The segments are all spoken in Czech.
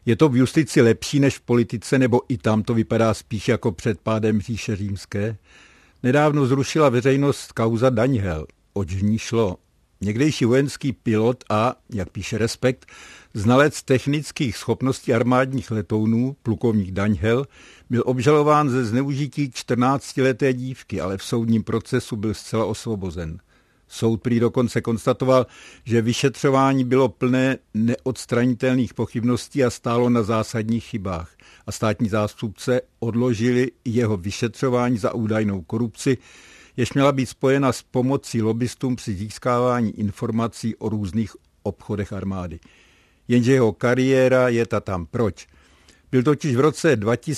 Je to v justici lepší než v politice, nebo i tam to vypadá spíš jako před pádem říše římské? Nedávno zrušila veřejnost kauza Daňhel. Oč v ní šlo? Někdejší vojenský pilot a, jak píše Respekt, znalec technických schopností armádních letounů, plukovník Daňhel, byl obžalován ze zneužití 14leté dívky, ale v soudním procesu byl zcela osvobozen. Soud prý dokonce konstatoval, že vyšetřování bylo plné neodstranitelných pochybností a stálo na zásadních chybách. A státní zástupce odložili jeho vyšetřování za údajnou korupci, jež měla být spojena s pomocí lobbystům při získávání informací o různých obchodech armády. Jenže jeho kariéra je tam proč? Byl totiž v roce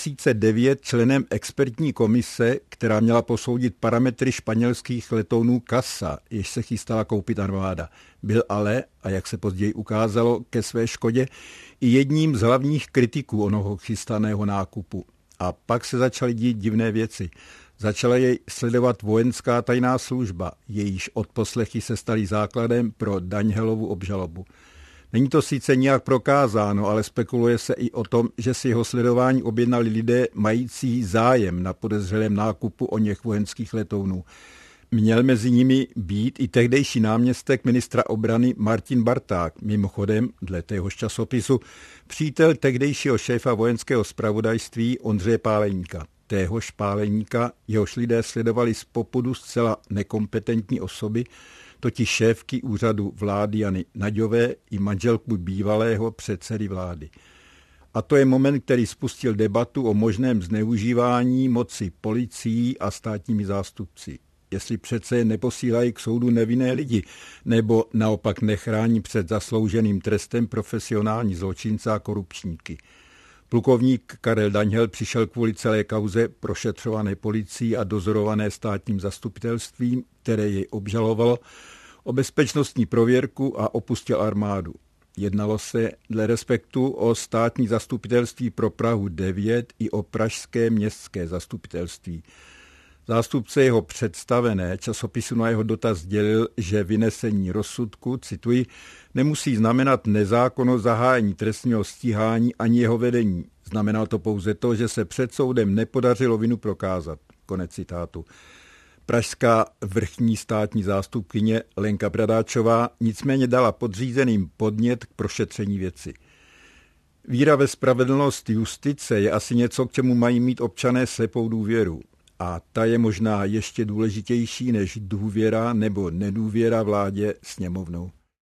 2009 členem expertní komise, která měla posoudit parametry španělských letounů CASA, jež se chystala koupit armáda. Byl ale, a jak se později ukázalo, ke své škodě, i jedním z hlavních kritiků onoho chystaného nákupu. A pak se začaly dít divné věci. Začala jej sledovat vojenská tajná služba, jejíž odposlechy se staly základem pro Daňhelovu obžalobu. Není to sice nijak prokázáno, ale spekuluje se i o tom, že si jeho sledování objednali lidé mající zájem na podezřelém nákupu oněch vojenských letounů. Měl mezi nimi být i tehdejší náměstek ministra obrany Martin Barták, mimochodem, dle téhož časopisu, přítel tehdejšího šéfa vojenského zpravodajství Ondřeje Páleníka. Téhož Páleníka, jehož lidé sledovali z popudu zcela nekompetentní osoby, totiž šéfky úřadu vlády Jany Naďové i manželku bývalého předsedy vlády. A to je moment, který spustil debatu o možném zneužívání moci policií a státními zástupci. Jestli přece neposílají k soudu nevinné lidi, nebo naopak nechrání před zaslouženým trestem profesionální zločince a korupčníky. Plukovník Karel Daňhel přišel kvůli celé kauze prošetřované policií a dozorované státním zastupitelstvím, které jej obžalovalo, o bezpečnostní prověrku a opustil armádu. Jednalo se dle Respektu o státní zastupitelství pro Prahu 9 i o pražské městské zastupitelství. Zástupce jeho představené časopisu na jeho dotaz sdělil, že vynesení rozsudku, cituji, nemusí znamenat nezákonnost zahájení trestního stíhání ani jeho vedení. Znamenalo to pouze to, že se před soudem nepodařilo vinu prokázat. Konec citátu. Pražská vrchní státní zástupkyně Lenka Bradáčová nicméně dala podřízeným podnět k prošetření věci. Víra ve spravedlnost justice je asi něco, k čemu mají mít občané slepou důvěru. A ta je možná ještě důležitější než důvěra nebo nedůvěra vládě sněmovnou.